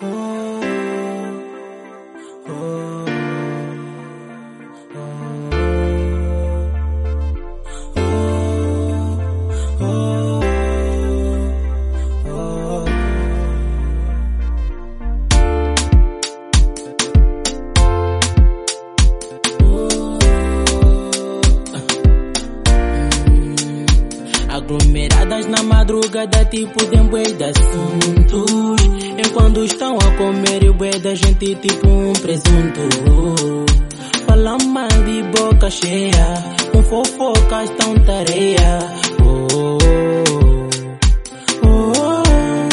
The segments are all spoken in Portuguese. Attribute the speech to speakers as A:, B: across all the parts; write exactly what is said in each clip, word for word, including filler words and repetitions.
A: Aglomeradas na madrugada, tipo de bué de assuntos. Enquanto estão a comer e bué da gente tipo um presunto. Falam mal de boca cheia, com fofocas tão tareia. Oh, oh, oh.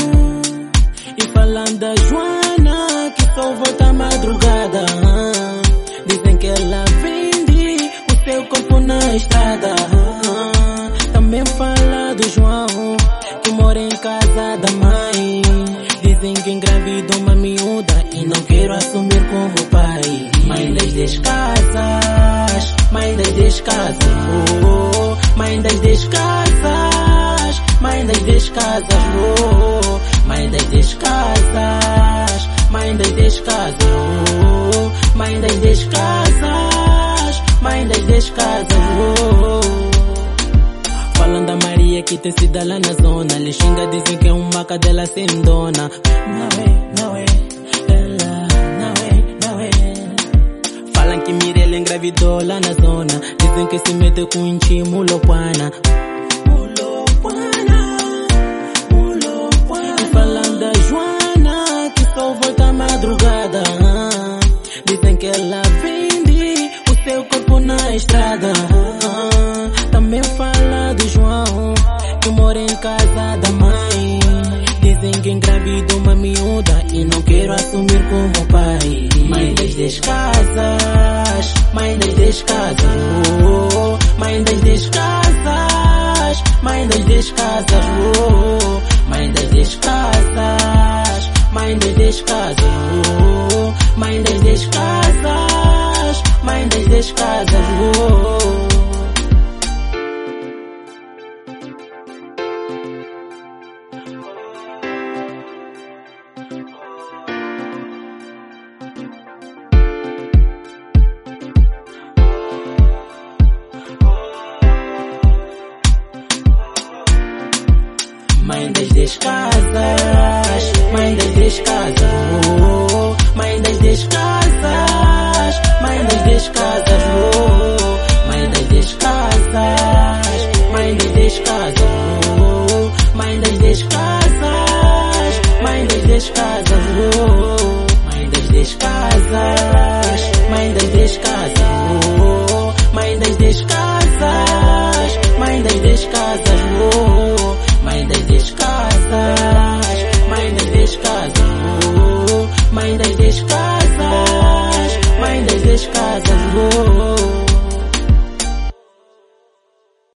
A: E falando da Joana, que só volta à madrugada. Dizem que ela vende o seu corpo na estrada. Também fala do João, que mora em casa da mãe. Dizem que engravidou uma miúda e não quero assumir como pai. Mãe das descasas, mãe das descasas, oh, mãe das descasas, mãe das descasas, oh, mãe das descasas, mãe das descasas, oh, mãe das descasas, mãe das descasas, oh. Falam da Maria que tem sido lá na zona. Lhe xinga, dizem que é uma cadela sem dona. Não é, não é, ela não é, não é. Falam que Mirella engravidou lá na zona. Dizem que se mete com Inti Mulopana. Mulopana, Mulopana. E falam da Joana, que só volta à madrugada. Dizem que ela vende o seu corpo na estrada. Também fala do João, que mora em casa da mãe. Dizem que engravidou uma miúda e não quero assumir como pai. Mãe das descasas, mãe das descasas, oh, mãe das descasas, mãe das descasas, oh, mãe das descasas, mãe das descasas, oh, mãe das descasas, mãe das descasas, oh. Mãe das descasas, mãe das descasas, oh, mãe das descasas, mãe das descasas, oh, mãe das descasas, mãe das descasas, oh, mãe das descasas, mãe das descasas, oh, mãe das descasas, mãe das descasas, oh, mãe das descasas, mãe das descasas, oh, mãe das descasas, mãe das descasas, oh, mãe das descasas, mãe das descasas, oh.